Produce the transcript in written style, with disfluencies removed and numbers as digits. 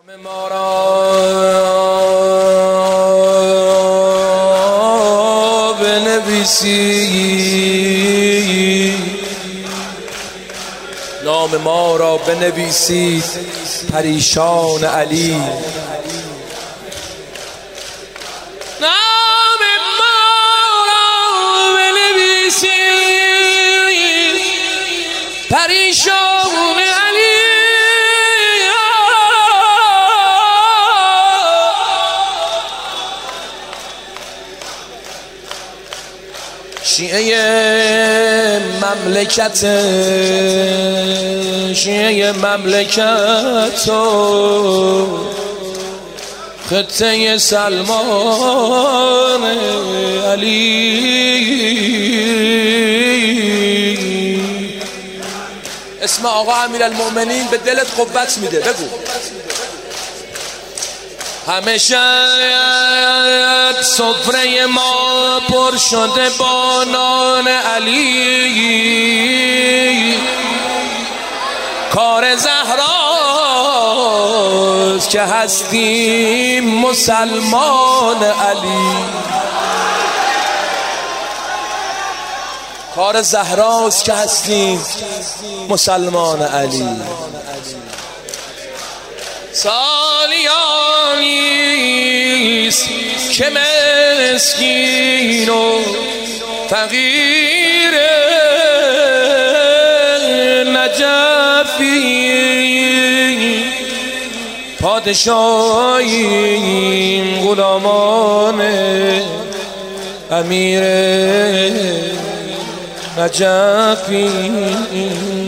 ما را بنویسید، نام ما را بنویسید پریشان علی. نام ما را بنویسید پریشان علی. شیعه مملکت و خطه سلمان علی. اسم آقا امیرالمؤمنین به دلت قوت میده. بگو همیشه سفره ما پر شده با نان علی. کار زهراست که هستیم مسلمان علی. کار زهراست که هستیم مسلمان علی. سالیانیست که مسکین و فقیر نجفی پادشاهیم غلامان امیر نجفی.